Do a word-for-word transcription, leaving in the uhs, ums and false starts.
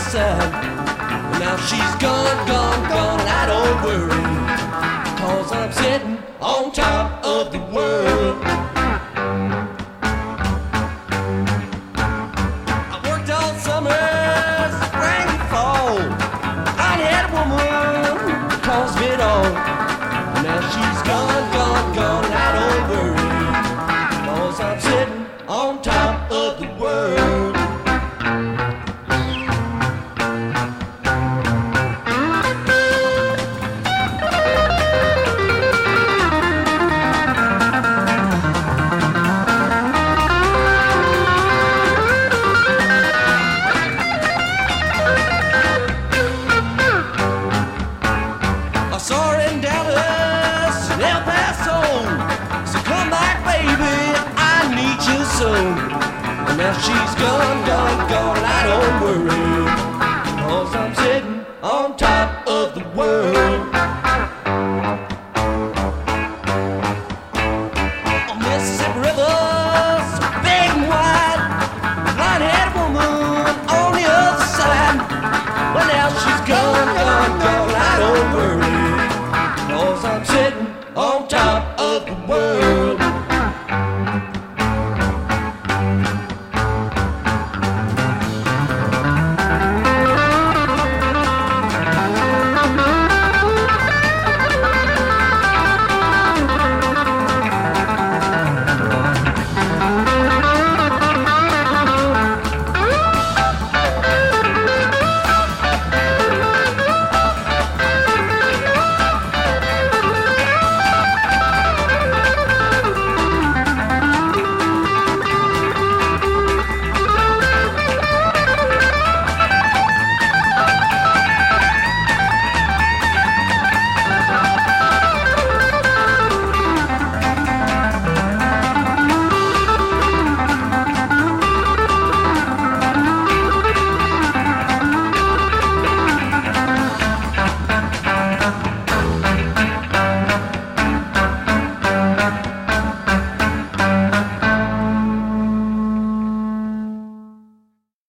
side. Now she's gone, gone, gone, and I don't worry, 'cause I'm sitting on top of the world. I worked all summer, spring and fall. I had a woman who caused me it all. Now she's gone, gone, gone, and I don't worry, 'cause I'm sitting on top of the world. Now she's gone, gone, gone, and I don't worry, 'cause I'm sitting on top of the world.